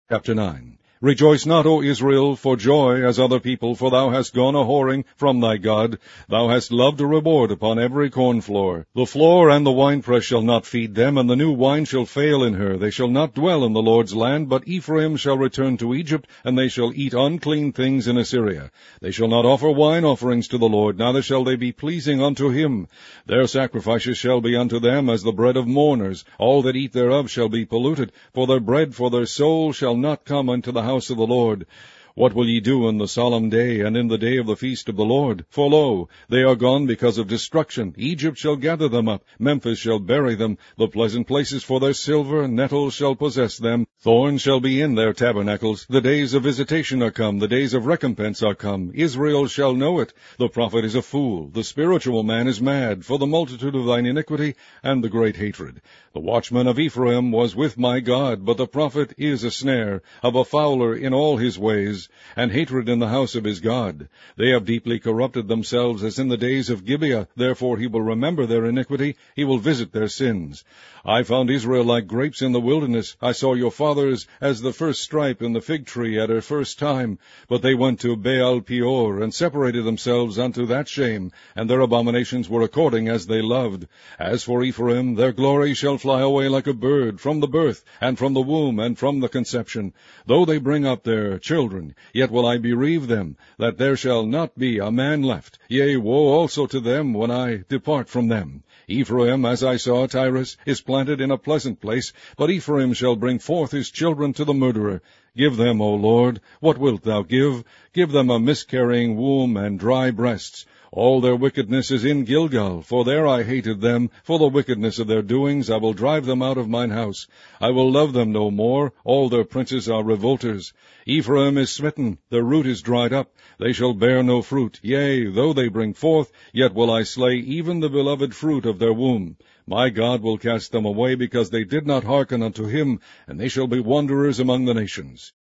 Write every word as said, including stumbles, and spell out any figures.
Chapter nine. Rejoice not, O Israel, for joy as other people, for thou hast gone a-whoring from thy God. Thou hast loved a reward upon every corn floor. The floor and the winepress shall not feed them, and the new wine shall fail in her. They shall not dwell in the Lord's land, but Ephraim shall return to Egypt, and they shall eat unclean things in Assyria. They shall not offer wine offerings to the Lord, neither shall they be pleasing unto him. Their sacrifices shall be unto them as the bread of mourners. All that eat thereof shall be polluted, for their bread for their soul shall not come unto the house of the Lord. What will ye do in the solemn day, and in the day of the feast of the Lord? For lo, they are gone because of destruction. Egypt shall gather them up, Memphis shall bury them. The pleasant places for their silver, nettles shall possess them. Thorns shall be in their tabernacles. The days of visitation are come, the days of recompense are come. Israel shall know it. The prophet is a fool, the spiritual man is mad, for the multitude of thine iniquity and the great hatred. The watchman of Ephraim was with my God, but the prophet is a snare, of a fowler in all his ways, and hatred in the house of his God. They have deeply corrupted themselves as in the days of Gibeah. Therefore he will remember their iniquity, he will visit their sins. I found Israel like grapes in the wilderness. I saw your fathers as the first stripe in the fig tree at her first time. But they went to Baal Peor, and separated themselves unto that shame, and their abominations were according as they loved. As for Ephraim, their glory shall fly away like a bird, from the birth, and from the womb, and from the conception. Though they bring up their children, yet will I bereave them, that there shall not be a man left. Yea, woe also to them when I depart from them. Ephraim, as I saw Tyrus, is planted in a pleasant place, but Ephraim shall bring forth his children to the murderer. Give them, O Lord, what wilt thou give? Give them a miscarrying womb and dry breasts. All their wickedness is in Gilgal, for there I hated them. For the wickedness of their doings I will drive them out of mine house. I will love them no more. All their princes are revolters. Ephraim is smitten, their root is dried up. They shall bear no fruit. Yea, though they bring forth, yet will I slay even the beloved fruit of their womb. My God will cast them away, because they did not hearken unto him, and they shall be wanderers among the nations.